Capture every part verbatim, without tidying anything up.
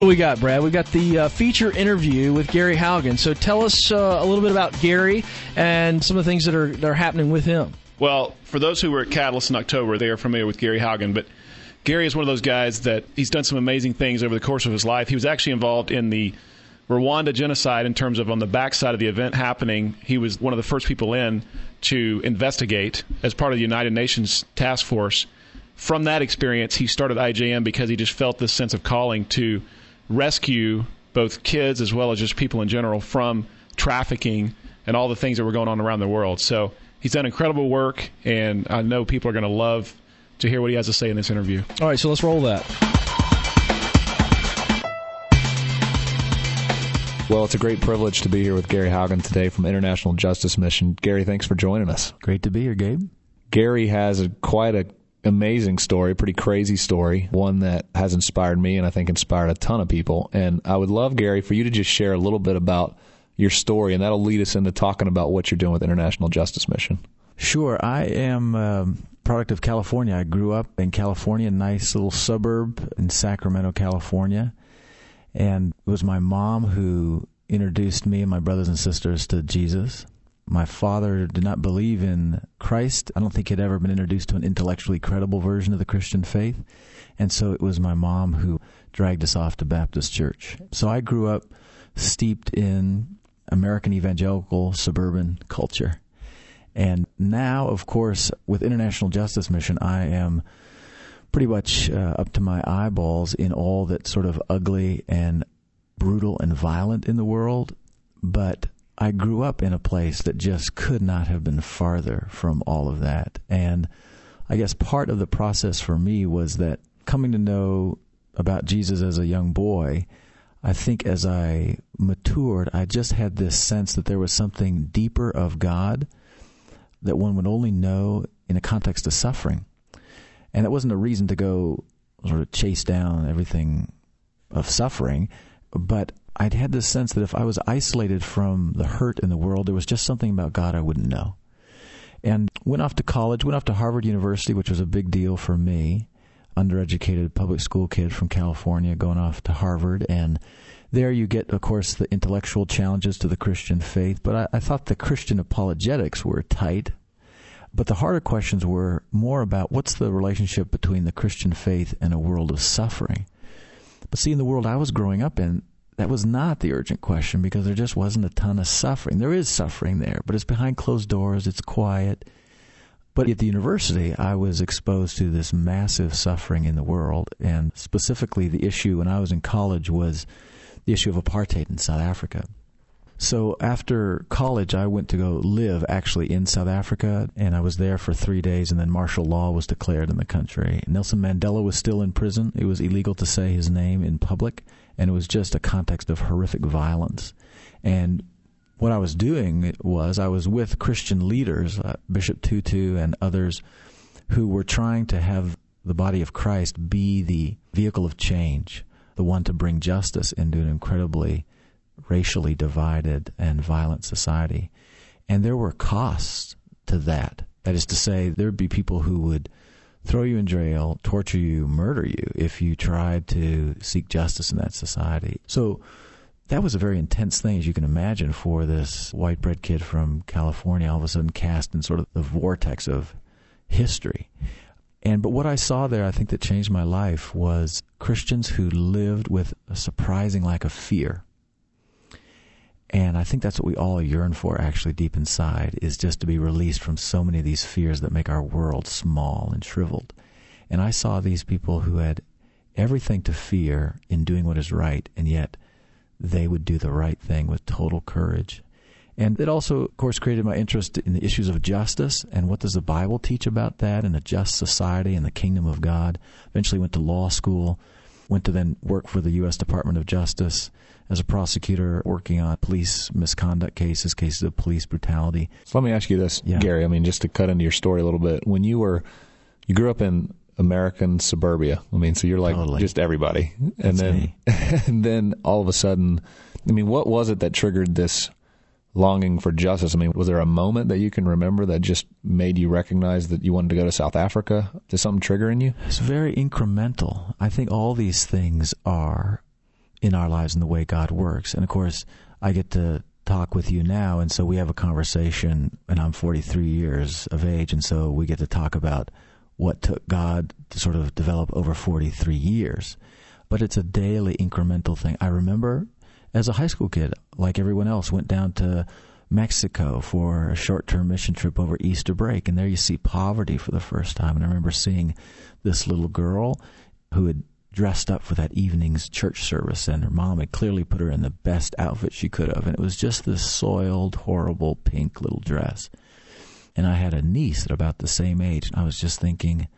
What we got, Brad? We've got the uh, feature interview with Gary Haugen. So tell us uh, a little bit about Gary and some of the things that are, that are happening with him. Well, for those who were at Catalyst in October, they are familiar with Gary Haugen, but Gary is one of those guys that he's done some amazing things over the course of his life. He was actually involved in the Rwanda genocide in terms of on the backside of the event happening. He was one of the first people in to investigate as part of the United Nations task force. From that experience, he started I J M because he just felt this sense of calling to rescue both kids as well as just people in general from trafficking and all the things that were going on around the world. So he's done incredible work, and I know people are going to love to hear what he has to say in this interview. All right, so let's roll that. Well, it's a great privilege to be here with Gary Haugen today from International Justice Mission. Gary, thanks for joining us. Great to be here, Gabe. Gary has a, quite a amazing story, pretty crazy story, one that has inspired me and I think inspired a ton of people. And I would love, Gary, for you to just share a little bit about your story, and that'll lead us into talking about what you're doing with International Justice Mission. Sure. I am a product of California. I grew up in California, a nice little suburb in Sacramento, California. And it was my mom who introduced me and my brothers and sisters to Jesus. My father did not believe in Christ. I don't think he'd ever been introduced to an intellectually credible version of the Christian faith. And so it was my mom who dragged us off to Baptist church. So I grew up steeped in American evangelical suburban culture. And now, of course, with International Justice Mission, I am pretty much uh, up to my eyeballs in all that's sort of ugly and brutal and violent in the world. But I grew up in a place that just could not have been farther from all of that. And I guess part of the process for me was that coming to know about Jesus as a young boy, I think as I matured, I just had this sense that there was something deeper of God that one would only know in a context of suffering. And it wasn't a reason to go sort of chase down everything of suffering, but I'd had this sense that if I was isolated from the hurt in the world, there was just something about God I wouldn't know. And went off to college, went off to Harvard University, which was a big deal for me, undereducated public school kid from California going off to Harvard. And there you get, of course, the intellectual challenges to the Christian faith. But I, I thought the Christian apologetics were tight. But the harder questions were more about what's the relationship between the Christian faith and a world of suffering. But see, in the world I was growing up in, that was not the urgent question because there just wasn't a ton of suffering. There is suffering there, but it's behind closed doors, it's quiet. But at the university, I was exposed to this massive suffering in the world, and specifically the issue when I was in college was the issue of apartheid in South Africa. So after college, I went to go live actually in South Africa, and I was there for three days, and then martial law was declared in the country. Nelson Mandela was still in prison. It was illegal to say his name in public, and it was just a context of horrific violence. And what I was doing was I was with Christian leaders, uh, Bishop Tutu and others, who were trying to have the body of Christ be the vehicle of change, the one to bring justice into an incredibly racially divided and violent society. And there were costs to that. That is to say, there would be people who would throw you in jail, torture you, murder you if you tried to seek justice in that society. So that was a very intense thing, as you can imagine, for this white bread kid from California, all of a sudden cast in sort of the vortex of history. And but what I saw there, I think that changed my life, was Christians who lived with a surprising lack of fear. And I think that's what we all yearn for, actually, deep inside, is just to be released from so many of these fears that make our world small and shriveled. And I saw these people who had everything to fear in doing what is right, and yet they would do the right thing with total courage. And it also, of course, created my interest in the issues of justice and what does the Bible teach about that in a just society and the kingdom of God. Eventually went to law school, went to then work for the U S Department of Justice as a prosecutor working on police misconduct cases, cases of police brutality. So let me ask you this, yeah. Gary. I mean, just to cut into your story a little bit. When you were, you grew up in American suburbia. I mean, so you're like totally. Just everybody. That's and then, me. and then all of a sudden, I mean, what was it that triggered this longing for justice? I mean, was there a moment that you can remember that just made you recognize that you wanted to go to South Africa? Did something trigger in you? It's very incremental. I think all these things are in our lives and the way God works. And of course, I get to talk with you now, and so we have a conversation, and I'm forty-three years of age, and so we get to talk about what took God to sort of develop over forty-three years. But it's a daily incremental thing. I remember as a high school kid, like everyone else, went down to Mexico for a short-term mission trip over Easter break, and there you see poverty for the first time. And I remember seeing this little girl who had dressed up for that evening's church service, and her mom had clearly put her in the best outfit she could have, and it was just this soiled, horrible pink little dress. And I had a niece at about the same age, and I was just thinking,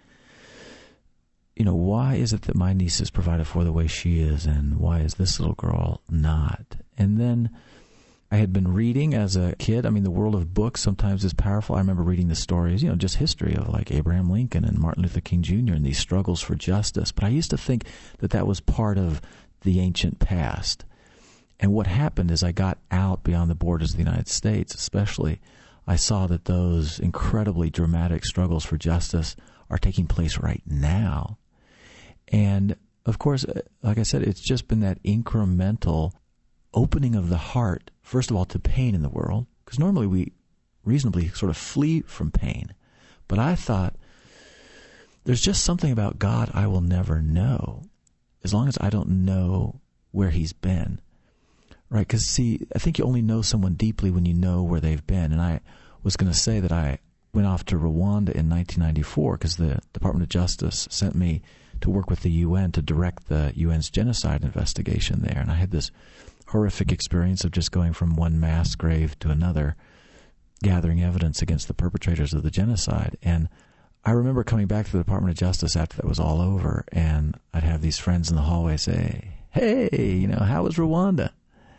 you know, why is it that my niece is provided for the way she is, and why is this little girl not? And then I had been reading as a kid. I mean, the world of books sometimes is powerful. I remember reading the stories, you know, just history of like Abraham Lincoln and Martin Luther King Junior and these struggles for justice. But I used to think that that was part of the ancient past. And what happened is I got out beyond the borders of the United States, especially, I saw that those incredibly dramatic struggles for justice are taking place right now. And of course, like I said, it's just been that incremental opening of the heart, first of all, to pain in the world, because normally we reasonably sort of flee from pain. But I thought, there's just something about God I will never know, as long as I don't know where he's been. Right? Because, see, I think you only know someone deeply when you know where they've been. And I was going to say that I went off to Rwanda in nineteen ninety-four because the Department of Justice sent me to work with the U N to direct the U N's genocide investigation there. And I had this horrific experience of just going from one mass grave to another, gathering evidence against the perpetrators of the genocide. And I remember coming back to the Department of Justice after that was all over, and I'd have these friends in the hallway say, hey, you know, how was Rwanda?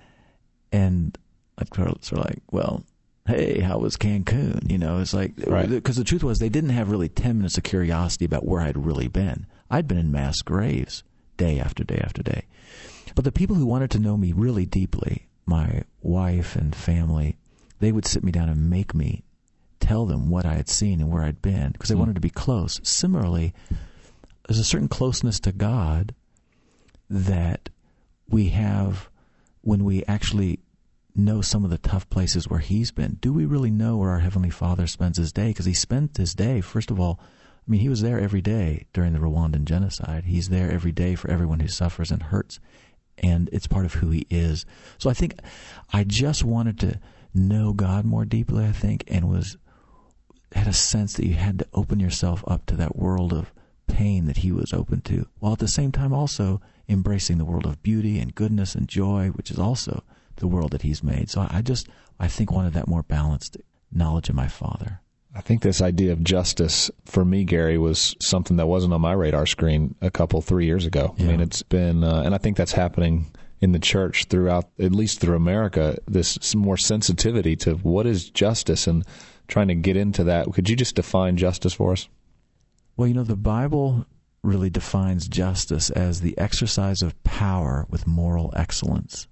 And I'd sort of like, well, hey, how was Cancun? You know, it's like, right. Because the truth was they didn't have really ten minutes of curiosity about where I'd really been. I'd been in mass graves day after day after day. But the people who wanted to know me really deeply, my wife and family, they would sit me down and make me tell them what I had seen and where I'd been, because they mm. wanted to be close. Similarly, there's a certain closeness to God that we have when we actually know some of the tough places where he's been. Do we really know where our Heavenly Father spends his day? Because he spent his day, first of all, I mean, he was there every day during the Rwandan genocide. He's there every day for everyone who suffers and hurts, and it's part of who he is. So I think I just wanted to know God more deeply, I think, and was had a sense that you had to open yourself up to that world of pain that he was open to, while at the same time also embracing the world of beauty and goodness and joy, which is also the world that he's made. So I just, I think, wanted that more balanced knowledge of my Father. I think this idea of justice, for me, Gary, was something that wasn't on my radar screen a couple, three years ago. Yeah. I mean, it's been, uh, and I think that's happening in the church throughout, at least through America, this more sensitivity to what is justice and trying to get into that. Could you just define justice for us? Well, you know, the Bible really defines justice as the exercise of power with moral excellence.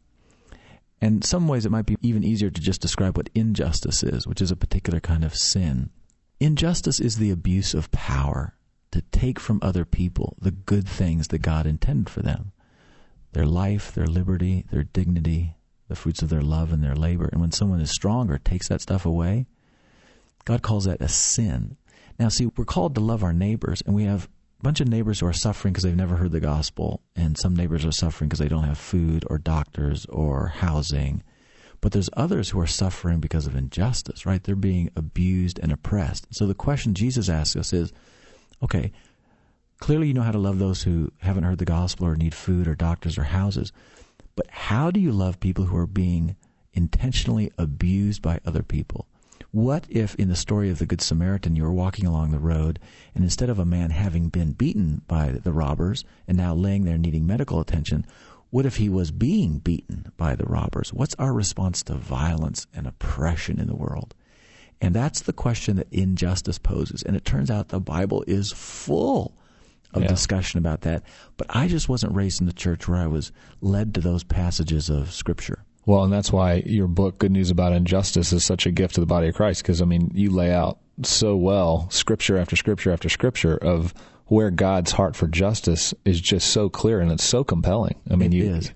And in some ways, it might be even easier to just describe what injustice is, which is a particular kind of sin. Injustice is the abuse of power to take from other people the good things that God intended for them. Their life, their liberty, their dignity, the fruits of their love and their labor. And when someone is stronger, takes that stuff away, God calls that a sin. Now, see, we're called to love our neighbors, and we have a bunch of neighbors who are suffering because they've never heard the gospel, and some neighbors are suffering because they don't have food or doctors or housing. But there's others who are suffering because of injustice, right? They're being abused and oppressed. So the question Jesus asks us is, okay, clearly you know how to love those who haven't heard the gospel or need food or doctors or houses, but how do you love people who are being intentionally abused by other people? What if in the story of the Good Samaritan you were walking along the road, and instead of a man having been beaten by the robbers and now laying there needing medical attention, what if he was being beaten by the robbers? What's our response to violence and oppression in the world? And that's the question that injustice poses. And it turns out the Bible is full of yeah. discussion about that. But I just wasn't raised in the church where I was led to those passages of Scripture. Well, and that's why your book, Good News About Injustice, is such a gift to the body of Christ, because, I mean, you lay out so well, scripture after scripture after scripture, of where God's heart for justice is just so clear, and it's so compelling. I mean, it you, is.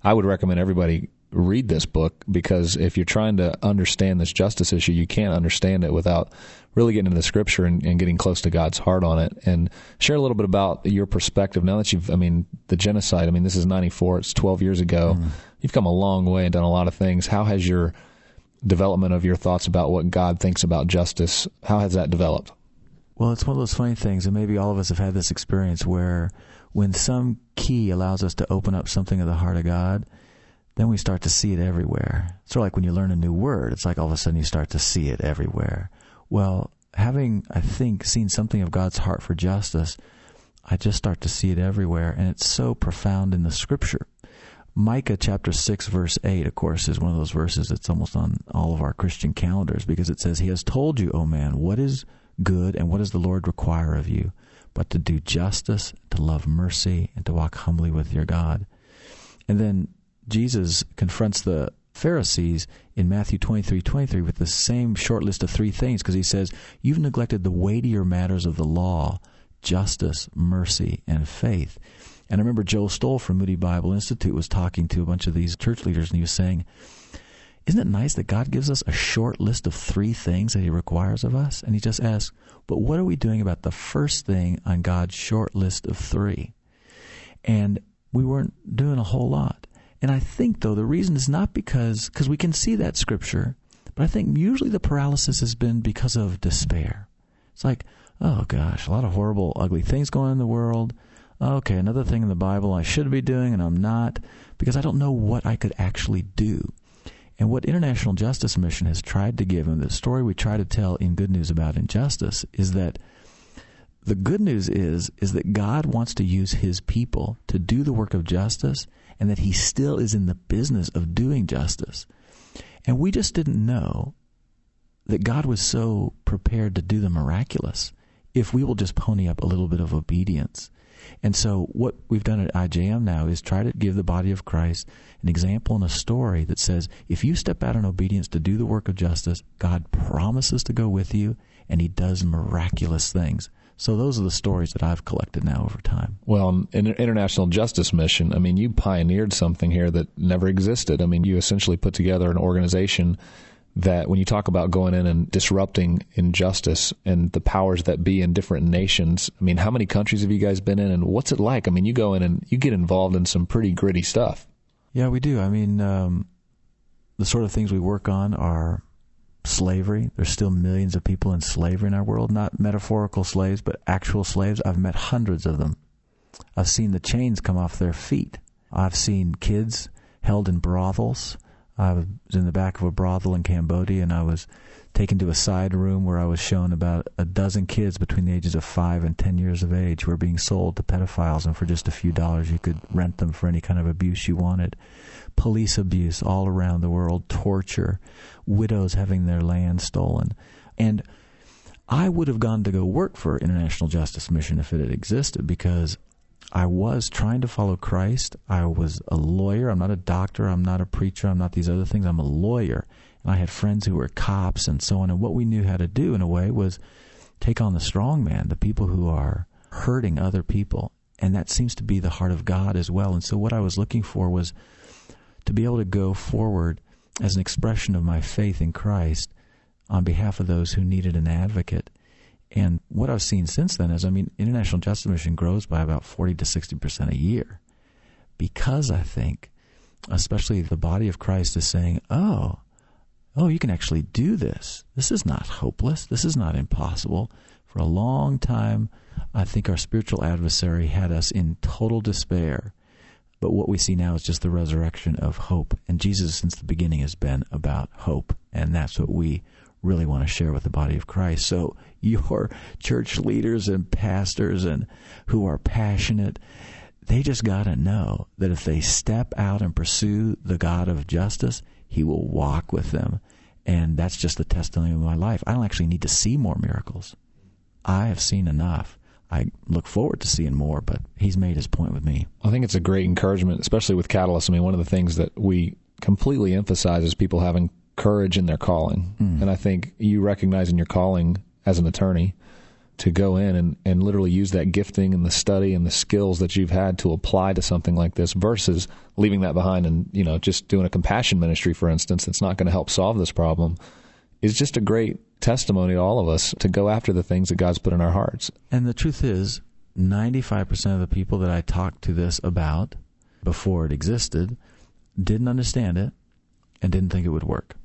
I would recommend everybody read this book, because if you're trying to understand this justice issue, you can't understand it without really getting into the Scripture and, and getting close to God's heart on it. And share a little bit about your perspective now that you've, I mean, the genocide, I mean, this is ninety-four, it's twelve years ago. Mm. You've come a long way and done a lot of things. How has your development of your thoughts about what God thinks about justice, how has that developed? Well, it's one of those funny things, and maybe all of us have had this experience where when some key allows us to open up something of the heart of God, then we start to see it everywhere. It's sort of like when you learn a new word. It's like all of a sudden you start to see it everywhere. Well, having, I think, seen something of God's heart for justice, I just start to see it everywhere, and it's so profound in the Scripture. Micah chapter six, verse eight, of course, is one of those verses that's almost on all of our Christian calendars, because it says, He has told you, O man, what is good and what does the Lord require of you, but to do justice, to love mercy, and to walk humbly with your God. And then Jesus confronts the Pharisees in Matthew twenty-three twenty-three with the same short list of three things, because he says, you've neglected the weightier matters of the law, justice, mercy, and faith. And I remember Joe Stoll from Moody Bible Institute was talking to a bunch of these church leaders, and he was saying, isn't it nice that God gives us a short list of three things that He requires of us? And he just asks, but what are we doing about the first thing on God's short list of three? And we weren't doing a whole lot. And I think, though, the reason is not because, because we can see that Scripture, but I think usually the paralysis has been because of despair. It's like, oh gosh, a lot of horrible, ugly things going on in the world. Okay, another thing in the Bible I should be doing and I'm not, because I don't know what I could actually do. And what International Justice Mission has tried to give, and the story we try to tell in Good News About Injustice, is that the good news is, is that God wants to use His people to do the work of justice, and that He still is in the business of doing justice. And we just didn't know that God was so prepared to do the miraculous if we will just pony up a little bit of obedience. And so what we've done at I J M now is try to give the body of Christ an example and a story that says, if you step out in obedience to do the work of justice, God promises to go with you, and He does miraculous things. So those are the stories that I've collected now over time. Well, in International Justice Mission, I mean, you pioneered something here that never existed. I mean, you essentially put together an organization that, when you talk about going in and disrupting injustice and the powers that be in different nations, I mean, how many countries have you guys been in, and what's it like? I mean, you go in and you get involved in some pretty gritty stuff. Yeah, we do. I mean, um, the sort of things we work on are slavery. There's still millions of people in slavery in our world, not metaphorical slaves, but actual slaves. I've met hundreds of them. I've seen the chains come off their feet. I've seen kids held in brothels. I was in the back of a brothel in Cambodia, and I was taken to a side room where I was shown about a dozen kids between the ages of five and ten years of age who were being sold to pedophiles, and for just a few dollars you could rent them for any kind of abuse you wanted. Police abuse all around the world, torture, widows having their land stolen. And I would have gone to go work for International Justice Mission if it had existed, because I was trying to follow Christ. I was a lawyer. I'm not a doctor. I'm not a preacher. I'm not these other things. I'm a lawyer. And I had friends who were cops and so on. And what we knew how to do, in a way, was take on the strong man, the people who are hurting other people. And that seems to be the heart of God as well. And so what I was looking for was to be able to go forward as an expression of my faith in Christ on behalf of those who needed an advocate. And what I've seen since then is, I mean, International Justice Mission grows by about forty to sixty percent a year, because I think, especially the body of Christ is saying, oh, oh, you can actually do this. This is not hopeless. This is not impossible. For a long time, I think our spiritual adversary had us in total despair. But what we see now is just the resurrection of hope. And Jesus, since the beginning, has been about hope. And that's what we really want to share with the body of Christ. So your church leaders and pastors and who are passionate, they just got to know that if they step out and pursue the God of justice, He will walk with them. And that's just the testimony of my life. I don't actually need to see more miracles. I have seen enough. I look forward to seeing more, but He's made His point with me. I think it's a great encouragement, especially with Catalyst. I mean, one of the things that we completely emphasize is people having courage in their calling. Mm. And I think you recognize in your calling as an attorney to go in and, and literally use that gifting and the study and the skills that you've had to apply to something like this versus leaving that behind and, you know, just doing a compassion ministry, for instance, that's not going to help solve this problem, is just a great testimony to all of us to go after the things that God's put in our hearts. And the truth is, ninety-five percent of the people that I talked to this about before it existed didn't understand it and didn't think it would work.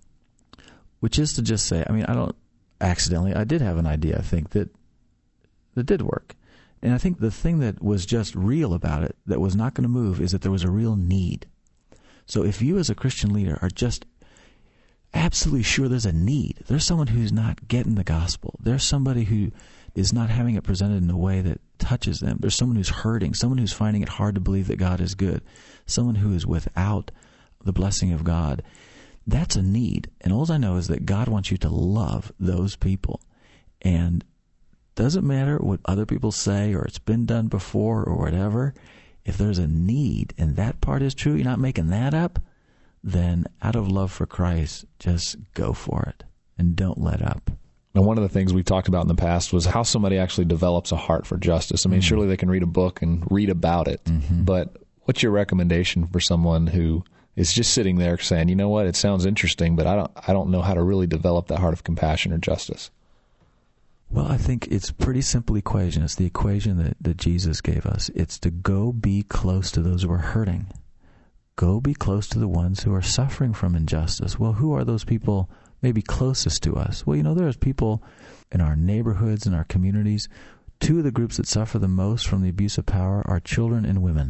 Which is to just say, I mean, I don't accidentally, I did have an idea, I think, that that did work. And I think the thing that was just real about it, that was not going to move, is that there was a real need. So if you as a Christian leader are just absolutely sure there's a need, there's someone who's not getting the gospel, there's somebody who is not having it presented in a way that touches them, there's someone who's hurting, someone who's finding it hard to believe that God is good, someone who is without the blessing of God, that's a need. And all I know is that God wants you to love those people. And doesn't matter what other people say or it's been done before or whatever, if there's a need and that part is true, you're not making that up, then out of love for Christ, just go for it and don't let up. And one of the things we talked about in the past was how somebody actually develops a heart for justice. I mean, mm-hmm. surely they can read a book and read about it, mm-hmm. but what's your recommendation for someone who is just sitting there saying, you know what, it sounds interesting, but I don't I don't know how to really develop that heart of compassion or justice? Well, I think it's a pretty simple equation. It's the equation that, that Jesus gave us. It's to go be close to those who are hurting. Go be close to the ones who are suffering from injustice. Well, who are those people maybe closest to us? Well, you know, there's people in our neighborhoods and our communities. Two of the groups that suffer the most from the abuse of power are children and women.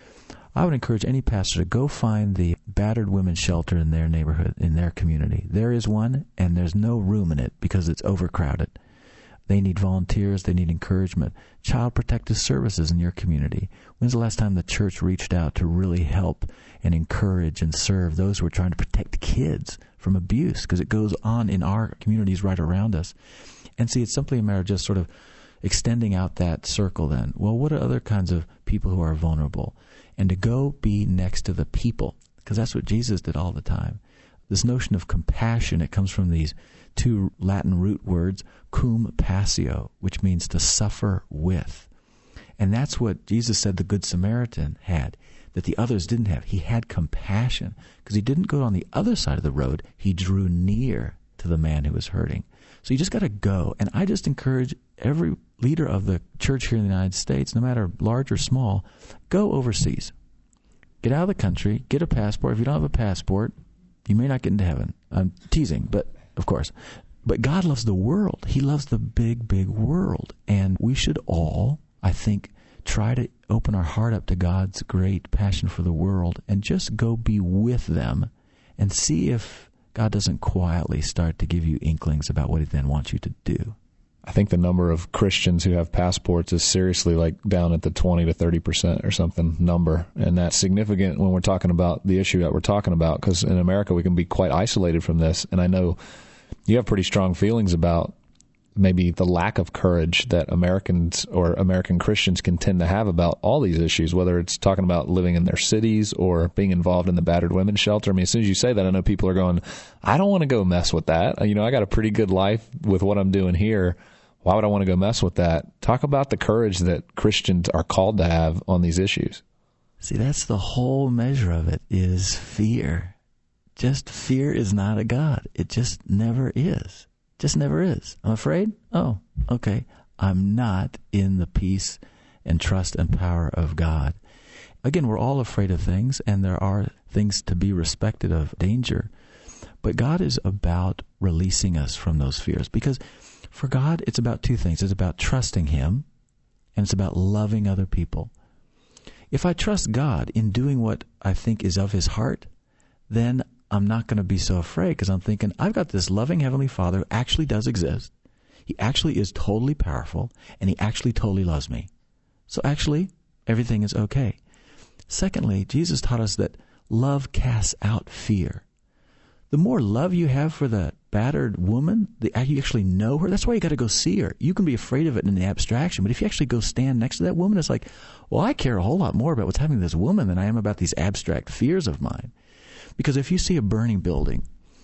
I would encourage any pastor to go find the battered women's shelter in their neighborhood, in their community. There is one, and there's no room in it because it's overcrowded. They need volunteers. They need encouragement. Child protective services in your community. When's the last time the church reached out to really help and encourage and serve those who are trying to protect kids from abuse? Because it goes on in our communities right around us. And see, it's simply a matter of just sort of extending out that circle then. Well, what are other kinds of people who are vulnerable? And to go be next to the people, because that's what Jesus did all the time. This notion of compassion, it comes from these two Latin root words, cum passio, which means to suffer with. And that's what Jesus said the Good Samaritan had, that the others didn't have. He had compassion, because he didn't go on the other side of the road. He drew near to the man who was hurting. So you just got to go. And I just encourage every leader of the church here in the United States, no matter large or small, go overseas. Get out of the country, get a passport. If you don't have a passport, you may not get into heaven. I'm teasing, but of course. But God loves the world. He loves the big, big world. And we should all, I think, try to open our heart up to God's great passion for the world and just go be with them and see if God doesn't quietly start to give you inklings about what he then wants you to do. I think the number of Christians who have passports is seriously like down at the twenty to thirty percent or something number. And that's significant when we're talking about the issue that we're talking about, because in America we can be quite isolated from this. And I know you have pretty strong feelings about maybe the lack of courage that Americans or American Christians can tend to have about all these issues, whether it's talking about living in their cities or being involved in the battered women's shelter. I mean, as soon as you say that, I know people are going, I don't want to go mess with that. You know, I got a pretty good life with what I'm doing here. Why would I want to go mess with that? Talk about the courage that Christians are called to have on these issues. See, that's the whole measure of it, is fear. Just fear is not a God. It just never is. Just never is. I'm afraid? Oh, okay. I'm not in the peace and trust and power of God. Again, we're all afraid of things, and there are things to be respected of danger. But God is about releasing us from those fears, because for God, it's about two things. It's about trusting him, and it's about loving other people. If I trust God in doing what I think is of his heart, then I'm not going to be so afraid, because I'm thinking, I've got this loving Heavenly Father who actually does exist. He actually is totally powerful, and he actually totally loves me. So actually, everything is okay. Secondly, Jesus taught us that love casts out fear. The more love you have for the battered woman, the, you actually know her, that's why you got to go see her. You can be afraid of it in the abstraction, but if you actually go stand next to that woman, it's like, well, I care a whole lot more about what's happening to this woman than I am about these abstract fears of mine. Because if you see a burning building,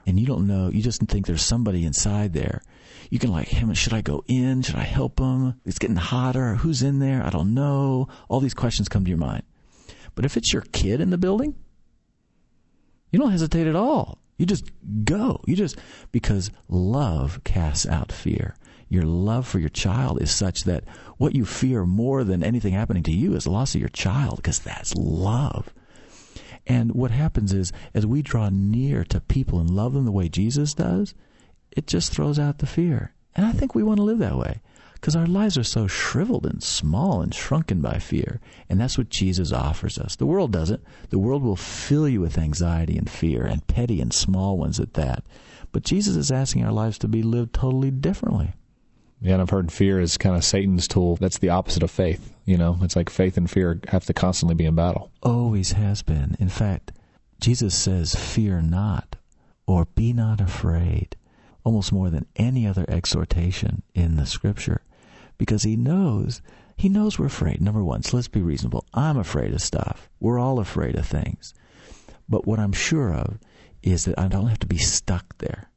and you don't know, you just think there's somebody inside there. You can like, hey, should I go in? Should I help them? It's getting hotter. Who's in there? I don't know. All these questions come to your mind. But if it's your kid in the building, you don't hesitate at all. You just go. You just, because love casts out fear. Your love for your child is such that what you fear more than anything happening to you is the loss of your child, because that's love. And what happens is, as we draw near to people and love them the way Jesus does, it just throws out the fear. And I think we want to live that way, because our lives are so shriveled and small and shrunken by fear. And that's what Jesus offers us. The world doesn't. The world will fill you with anxiety and fear, and petty and small ones at that. But Jesus is asking our lives to be lived totally differently. Yeah, and I've heard fear is kind of Satan's tool. That's the opposite of faith. You know, it's like faith and fear have to constantly be in battle. Always has been. In fact, Jesus says, fear not, or be not afraid, almost more than any other exhortation in the Scripture, because he knows, he knows we're afraid. Number one, so let's be reasonable. I'm afraid of stuff. We're all afraid of things. But what I'm sure of is that I don't have to be stuck there.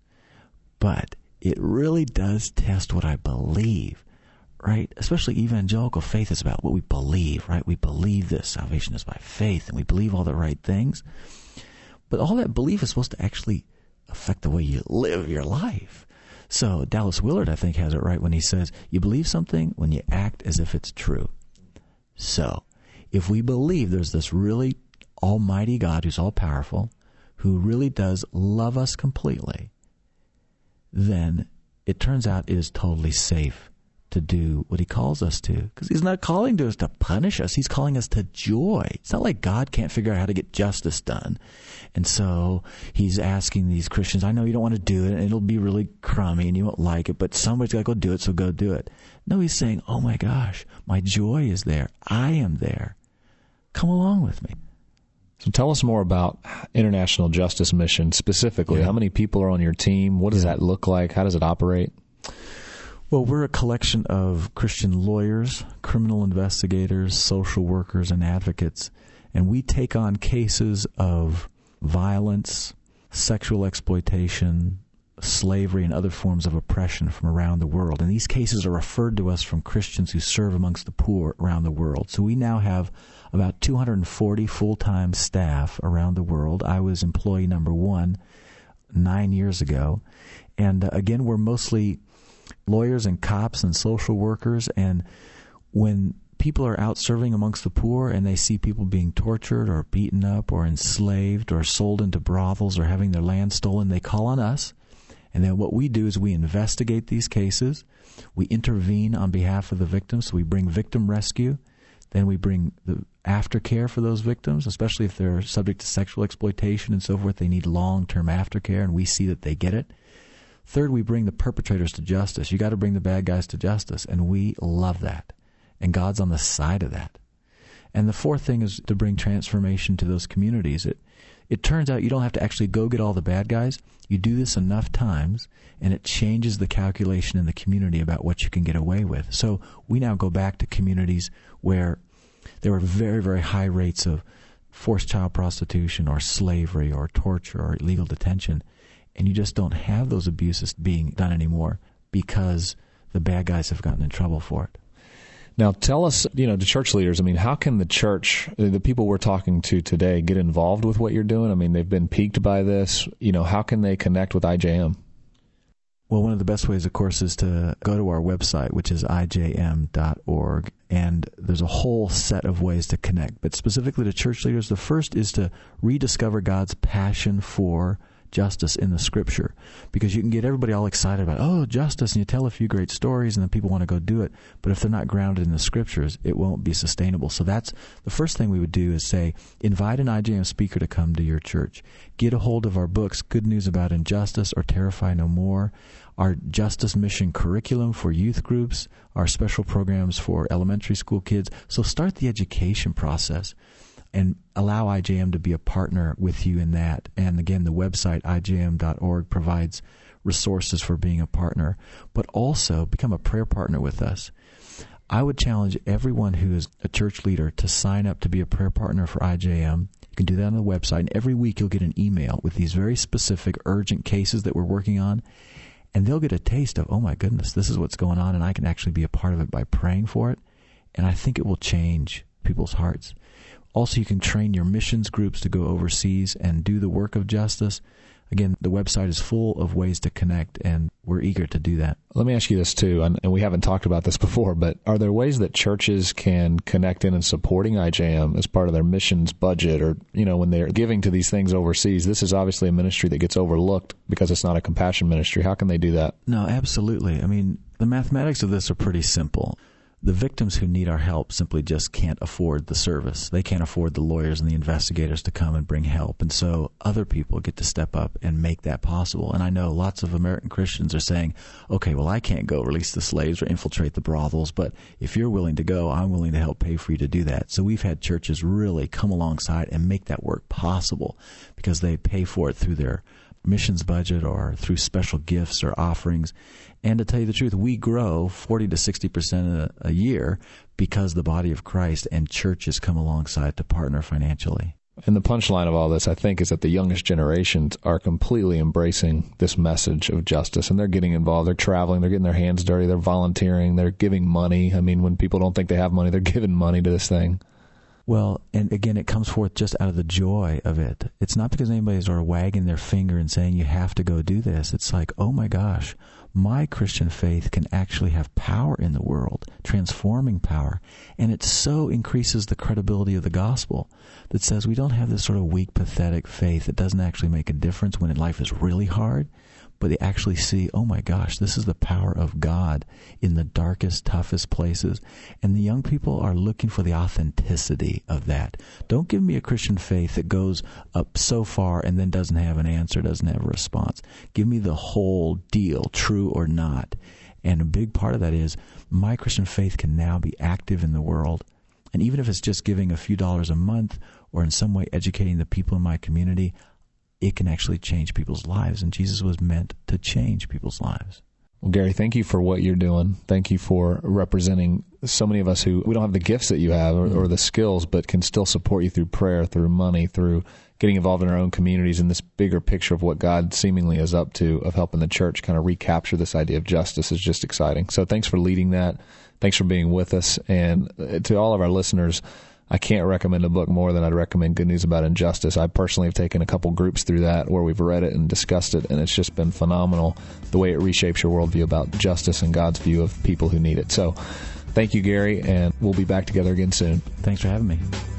But it really does test what I believe, right? Especially evangelical faith is about what we believe, right? We believe this. Salvation is by faith, and we believe all the right things. But all that belief is supposed to actually affect the way you live your life. So Dallas Willard, I think, has it right when he says, you believe something when you act as if it's true. So if we believe there's this really almighty God who's all-powerful, who really does love us completely, then it turns out it is totally safe to do what he calls us to. Because he's not calling to us to punish us. He's calling us to joy. It's not like God can't figure out how to get justice done. And so he's asking these Christians, I know you don't want to do it, and it'll be really crummy, and you won't like it, but somebody's got to go do it, so go do it. No, he's saying, oh my gosh, my joy is there. I am there. Come along with me. So tell us more about International Justice Mission specifically. Yeah. How many people are on your team? What does that look like? How does it operate? Well, we're a collection of Christian lawyers, criminal investigators, social workers, and advocates, and we take on cases of violence, sexual exploitation, slavery, and other forms of oppression from around the world. And these cases are referred to us from Christians who serve amongst the poor around the world. So we now have about two hundred forty full-time staff around the world. I was employee number one nine years ago. And uh, again, we're mostly lawyers and cops and social workers. And when people are out serving amongst the poor and they see people being tortured or beaten up or enslaved or sold into brothels or having their land stolen, they call on us. And then what we do is we investigate these cases. We intervene on behalf of the victims. So we bring victim rescue. Then we bring the aftercare for those victims, especially if they're subject to sexual exploitation and so forth. They need long-term aftercare, and we see that they get it. Third, we bring the perpetrators to justice. You got to bring the bad guys to justice, and we love that. And God's on the side of that. And the fourth thing is to bring transformation to those communities. It it turns out you don't have to actually go get all the bad guys. You do this enough times, and it changes the calculation in the community about what you can get away with. So we now go back to communities where there were very, very high rates of forced child prostitution or slavery or torture or illegal detention, and you just don't have those abuses being done anymore because the bad guys have gotten in trouble for it. Now, tell us, you know, the church leaders, I mean, how can the church, the people we're talking to today, get involved with what you're doing? I mean, they've been piqued by this. You know, how can they connect with I J M? Well, one of the best ways, of course, is to go to our website, which is I J M dot org, and there's a whole set of ways to connect. But specifically to church leaders, the first is to rediscover God's passion for justice in the Scripture, because you can get everybody all excited about, oh, justice, and you tell a few great stories, and then people want to go do it. But if they're not grounded in the Scriptures, it won't be sustainable. So that's the first thing we would do is say, invite an I J M speaker to come to your church. Get a hold of our books, Good News About Injustice or Terrify No More, our Justice Mission curriculum for youth groups, our special programs for elementary school kids. So start the education process and allow I J M to be a partner with you in that. And again, the website, I J M dot org, provides resources for being a partner, but also become a prayer partner with us. I would challenge everyone who is a church leader to sign up to be a prayer partner for I J M. You can do that on the website, and every week you'll get an email with these very specific, urgent cases that we're working on, and they'll get a taste of, oh my goodness, this is what's going on, and I can actually be a part of it by praying for it, and I think it will change people's hearts. Also, you can train your missions groups to go overseas and do the work of justice. Again, the website is full of ways to connect, and we're eager to do that. Let me ask you this, too, and we haven't talked about this before, but are there ways that churches can connect in and supporting I J M as part of their missions budget, or, you know, when they're giving to these things overseas? This is obviously a ministry that gets overlooked because it's not a compassion ministry. How can they do that? No, absolutely. I mean, the mathematics of this are pretty simple. The victims who need our help simply just can't afford the service. They can't afford the lawyers and the investigators to come and bring help. And so other people get to step up and make that possible. And I know lots of American Christians are saying, okay, well, I can't go release the slaves or infiltrate the brothels, but if you're willing to go, I'm willing to help pay for you to do that. So we've had churches really come alongside and make that work possible because they pay for it through their missions budget or through special gifts or offerings. And to tell you the truth, we grow forty to sixty percent a, a year because the body of Christ and churches come alongside to partner financially. And the punchline of all this, I think, is that the youngest generations are completely embracing this message of justice, and they're getting involved. They're traveling. They're getting their hands dirty. They're volunteering. They're giving money. I mean, when people don't think they have money, they're giving money to this thing. Well, and again, it comes forth just out of the joy of it. It's not because anybody's sort of wagging their finger and saying you have to go do this. It's like, oh my gosh, my Christian faith can actually have power in the world, transforming power. And it so increases the credibility of the gospel that says we don't have this sort of weak, pathetic faith that doesn't actually make a difference when life is really hard. But they actually see, oh my gosh, this is the power of God in the darkest, toughest places. And the young people are looking for the authenticity of that. Don't give me a Christian faith that goes up so far and then doesn't have an answer, doesn't have a response. Give me the whole deal, true or not. And a big part of that is my Christian faith can now be active in the world. And even if it's just giving a few dollars a month or in some way educating the people in my community, it can actually change people's lives, and Jesus was meant to change people's lives. Well, Gary, thank you for what you're doing. Thank you for representing so many of us who we don't have the gifts that you have or, or the skills, but can still support you through prayer, through money, through getting involved in our own communities in this bigger picture of what God seemingly is up to, of helping the church kind of recapture this idea of justice is just exciting. So thanks for leading that. Thanks for being with us. And to all of our listeners, I can't recommend a book more than I'd recommend Good News About Injustice. I personally have taken a couple groups through that where we've read it and discussed it, and it's just been phenomenal the way it reshapes your worldview about justice and God's view of people who need it. So thank you, Gary, and we'll be back together again soon. Thanks for having me.